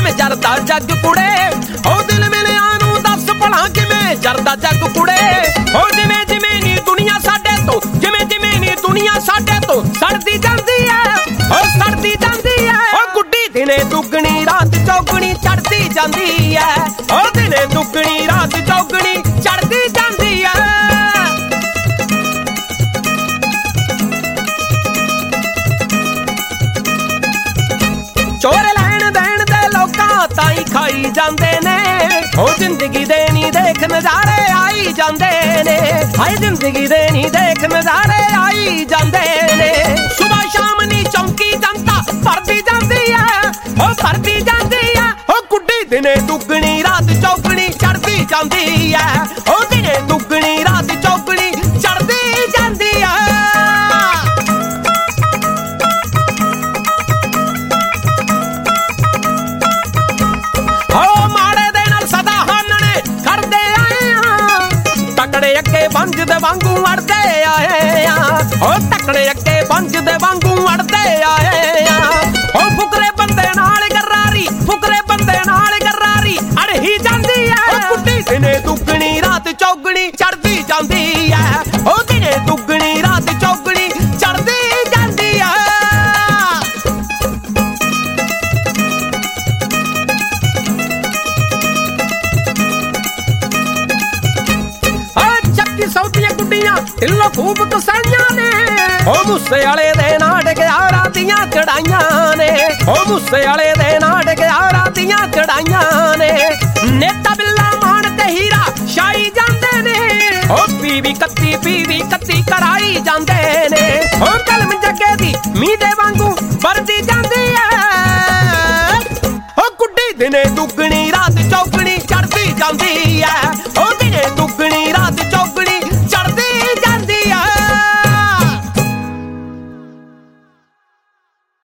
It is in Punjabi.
ਕਿਵੇਂ ਜਰਦਾ ਜੱਗ ਕੁੜੇ। ਉਹ ਦਿਲ ਮਿਲਿਆਂ ਨੂੰ ਦੱਸ ਭਲਾ ਕਿਵੇਂ ਜਰਦਾ ਜੱਗ ਕੁੜੇ। ਉਹ ਜਿਵੇਂ ਜਿਵੇਂ ਨੀ ਦੁਨੀਆ ਸਾਡੇ ਤੋਂ, ਜਿਵੇਂ ਜਿਵੇਂ ਨੀ ਦੁਨੀਆ ਸਾਡੇ ਤੋਂ ਸੜਦੀ ਜਾਂਦੀ ਐ, ਉਹ ਸੜਦੀ ਜਾਂਦੀ ਐ। ਉਹ ਗੁੱਡੀ ਦਿਨੇ ਦੁੱਗਣੀ ਰਾਤ ਚੌਗਣੀ ਚੜਦੀ ਜਾਂਦੀ ਐ। ਉਹ ਦਿਨੇ ਦੁੱਗਣੀ ਰਾਤ ਚੌਗਣੀ ਚੜਦੀ ਜਾਂਦੀ ਐ। ਚੋਰ ਲੈਣ ਦੇਣ ਦੇ ਲੋਕਾਂ ਤਾਈ ਖਾਈ ਜਾਂਦੇ ਨੇ। ਉਹ ਜ਼ਿੰਦਗੀ ਦੇ ਨੀ ਦੇਖ ਨਜ਼ਾਰੇ ਆਈ ਜਾਂਦੇ ਨੇ। ਹਾਏ ਜ਼ਿੰਦਗੀ ਦੇ ਨੀ ਦੇਖ ਨਜ਼ਾਰੇ ਆਈ ਜਾਂਦੇ ਨੇ। ਸੁਬਾਹ ਸ਼ਾਮ ਨੀ ਚੌਂਕੀ ਜਨਤਾ ਭਰਦੀ ਜਾਂਦੀ ਐ, ਉਹ ਭਰਦੀ ਜਾਂਦੀ ਐ। ਉਹ ਗੁੱਡੀ ਦਿਨੇ ਦੁੱਗਣੀ ਰਾਤ ਚੌਗਣੀ ਚੜਦੀ ਜਾਂਦੀ ਐ। ਉਹ ਦਿਨੇ ਦੁੱਗਣੀ ਰਾਤ ਚੌਗਣੀ ਚੜਦੀ ਜਾਂਦੀ ਐ। ਤਕੜੇ ਅੱਗੇ ਬੰਜ ਦੇ ਵਾਂਗੂ ਅੜਦੇ ਆਏ ਆ। ਉਹ ਤਕੜੇ ਅੱਗੇ ਬੰਜ ਦੇ ਵਾਂਗੂ ਅੜਦੇ ਆਏ ਆ। ਉਹ ਫੁਕਰੇ ਬੰਦੇ ਨਾਲ ਗਰਾਰੀ, ਫੁਕਰੇ ਬੰਦੇ ਨਾਲ ਗਰਾਰੀ ਅੜ ਹੀ ਜਾਂਦੀ ਐ। ਉਹ ਗੁੱਡੀ ਦਿਨੇ ਦੁੱਗਣੀ ਰਾਤ ਚੌਗਣੀ ਚੜਦੀ ਜਾਂਦੀ ਐ। ਉਹ ਦਿਨੇ ਦੁੱਗਣੀ ਰਾਤ ਚੌਗਣੀ ਚੜਦੀ ਜਾਂਦੀ ਐ। ਸੌਦੀਆਂ ਗੁੱਡੀਆਂ ਢਿੱਲੋਂ ਖੂਬ ਕਸਾਈਆਂ ਨੇ। ਉਹ ਮੂਸੇ ਵਾਲੇ ਦੇ ਨਾਂ ਡਗਿਆਰਾਂ ਦੀਆਂ ਚੜਾਈਆਂ ਨੇ। ਉਹ ਮੂਸੇ ਵਾਲੇ ਦੇ ਨਾਂ ਡਗਿਆਰਾਂ ਦੀਆਂ ਚੜਾਈਆਂ ਨੇ। ਨੇਤਾ ਬਿੱਲਾ ਮਾਨ ਤੇ ਹੀਰਾ ਛਾਈ ਜਾਂਦੇ ਨੇ। ਉਹ ਪੀਵੀ ਕੱਤੀ ਕਰਾਈ ਜਾਂਦੇ ਨੇ। ਉਹ ਕਲਮ ਜੱਗੇ ਦੀ ਮੀਂਹ ਦੇ ਵਾਂਗੂ ਵਰਦੀ ਜਾਂਦੀ ਐ। ਉਹ ਗੁੱਡੀ ਦਿਨੇ ਦੁੱਗਣੀ ਰਾਤ ਚੌਗਣੀ ਚੜਦੀ ਜਾਂਦੀ ਐ।